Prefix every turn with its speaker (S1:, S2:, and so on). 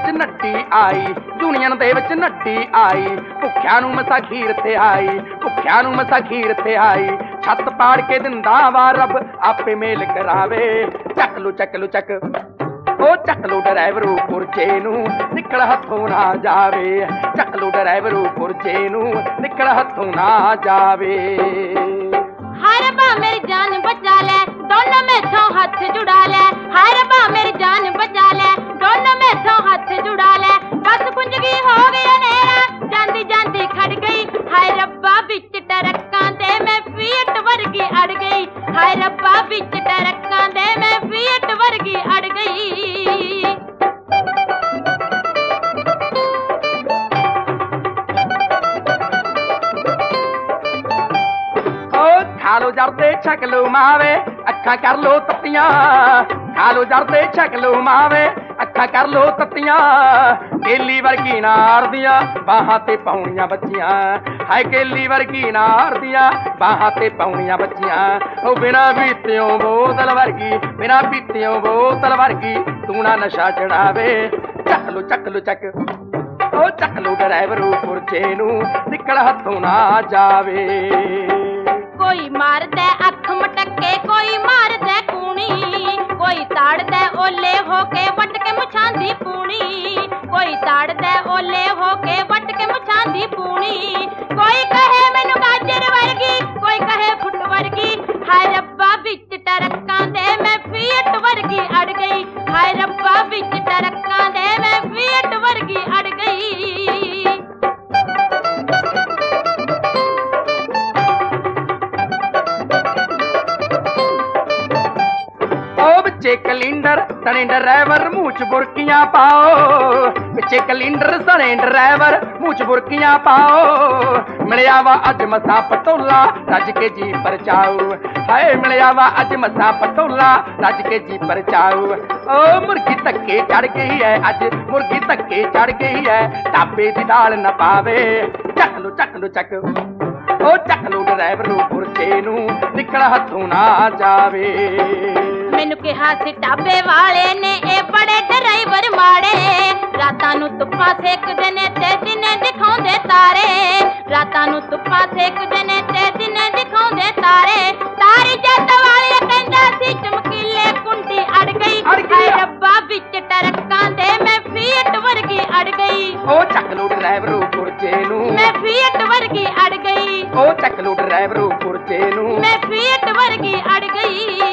S1: ਵਿੱਚ ਨੱਟੀ ਆਈ, ਦੁਨੀਆਂ ਦੇ ਵਿੱਚ ਨੱਟੀ ਆਈ। ਭੁੱਖਿਆਂ ਨੂੰ ਮਸਾ ਖੀਰ ਤੇ ਆਈ, ਭੁੱਖਿਆਂ ਨੂੰ ਮਸਾ ਖੀਰ ਤੇ ਆਈ। ਛੱਤ ਪਾੜ ਕੇ ਦਿੰਦਾ ਵਾ ਰੱਬ ਆਪੇ ਮੇਲ ਕਰਾਵੇ। ਚੱਕ ਲੋ ਚੱਕ ਲੋ ਚੱਕ ਉਹ ਚੱਕ ਲੋ ਡਰਾਈਵਰੂ ਪੁਰਜੇ ਨੂੰ ਨਿਕਲ ਹੱਥੋਂ ਨਾ ਜਾਵੇ। ਚੱਕ ਲੋ ਡਰਾਈਵਰੂ ਪੁਰਜੇ ਨੂੰ ਨਿਕਲ ਹੱਥੋਂ ਨਾ ਜਾਵੇ।
S2: हाय रब्बा मेरी जान बचा ले, दोनों मैथों हाथ जुड़ा ले। हाय रब्बा मेरी जान बचा ले, दोनों मैथों हाथ जुड़ा ले। बस कुंज गई हो गया नेरा, जांदी जांदी खड़ गई। हाय रब्बा बिच टरक्कां दे मैं फीट वर्गी अड़ गई। हाय रब्बा बिच टरक्कां दे मैं फीट वर्गी अड़ गई।
S1: खा लो जरदे छक लो मावे अखा कर लो तत्तियां। खा लो जरदे छक लो मावे अखा कर लो तत्तियां। केली वर्गी नार दियां बाहां ते पाउणियां बच्चियां। हाय केली वर्गी नार दियां बाहां ते पाउणियां बच्चियां। ओ बिना पीतियों बोतल वर्गी, बिना पीतियों बोतल वर्गी तू ना नशा चढ़ावे। चक लो चक लो चक ओ चक लो ड्राइवरू पुरजे नू निकल हथों ना जावे।
S2: कोई मारदे अख मटके, कोई मारदे कूणी। कोई ताड़दे ओले होके वट के मुछांदी पूणी। कोई ताड़दे ओले होके वट के मुछांदी पूणी। कोई कहे मैनू गाजर वर्गी, कोई कहे फुट वर्गी। हाय रब्बा बिच टरक्कां दे मैं फीट वर्गी अड़ गई। हाय रब्बा बिच टरक्कां दे मैं फीट वर्गी अड़ गई।
S1: पिछे कलिंडर सने ड्राइवर मुँह च बुरकियां पाओ। पिछे कलिंडर सने ड्राइवर मुँह च बुरकियां पाओ। मिलिया वा अज मसा पटोला रज के जी परचाओ। हाय मिलिया वा अज मसा पटोला रज के जी परचाओ। ओ मुर्गी धक्के चढ़ गई है अज, मुर्गी धक्के चढ़ गई है ढाबे दी दाल न पावे। चक लो चक लो चक ओ चक लो ड्राइवरू पुरजे नू निकल हथों ना जावे।
S2: मैनू कहा सी ढाबे वाले ने ए बड़े ड्राइवर माड़े। रातां नू धुप्पा सेकदे ने ते दिने दिखाउंदे तारे। रातां नू धुप्पा सेकदे ने ते दिने दिखाउंदे तारे। तारी जट वाले कहंदा सी चमकीले कुंडी अड़ गई। हाय रब्बा बिच टरक्कां दे मैं फीट वर्गी अड़ गई।
S1: ओ चक लो ड्राइवरू पुरजे नू
S2: मैं फीट वर्गी अड़ गई।
S1: ओ चक लो ड्राइवरू पुरजे नू
S2: मैं फीट वर्गी अड़ गई।